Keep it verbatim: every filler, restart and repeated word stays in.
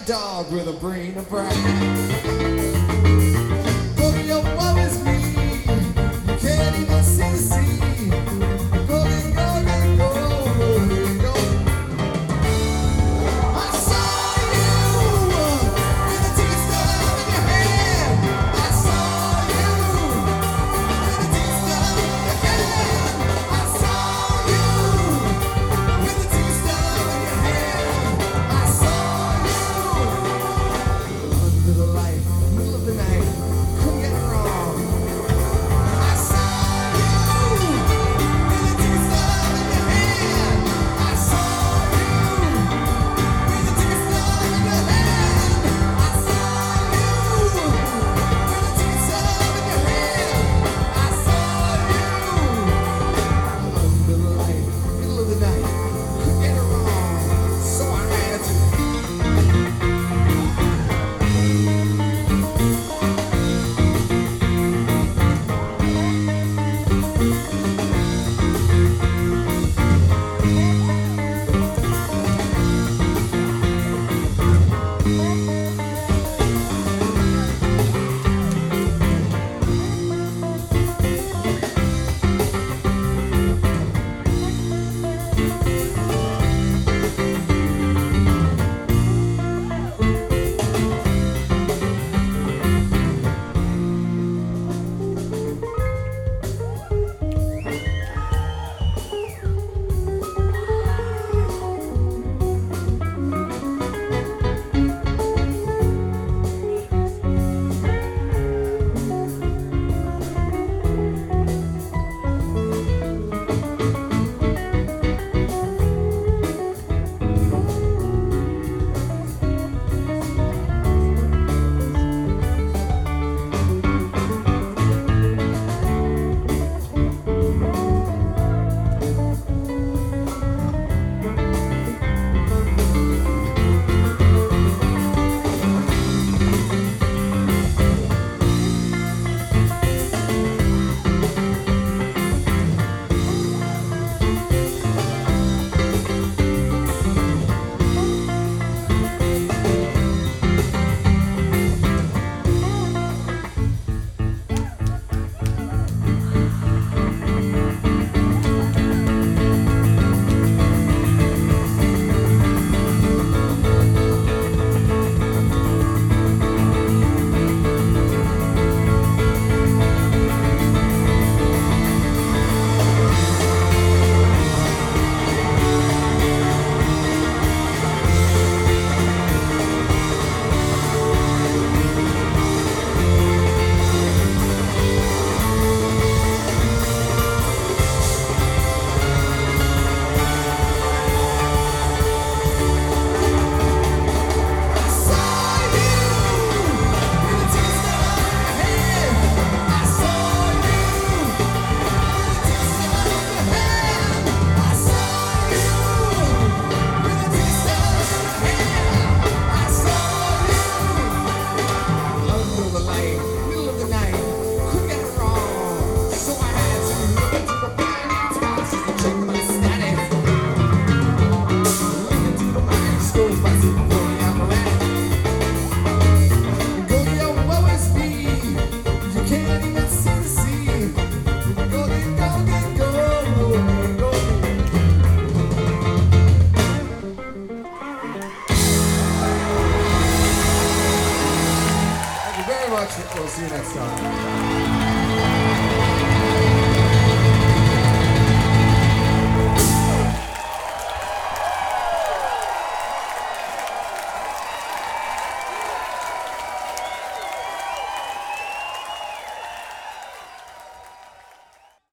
dog with a brain of brass. But your woe is me, you can't even see the sea. Go, go, go, go, go, go. I saw you with a teaspoon in your hand. I saw you with a teaspoon in your hand. I saw you with a teaspoon in your hand. I saw you under the light, middle of the night. Couldn't get it wrong. I saw you with a teaspoon in your hand. I saw you with a teaspoon in your hand. I saw you with a teaspoon in your hand. I saw you under the light, middle of the night. Couldn't get it wrong, so I had to. We'll see you next time.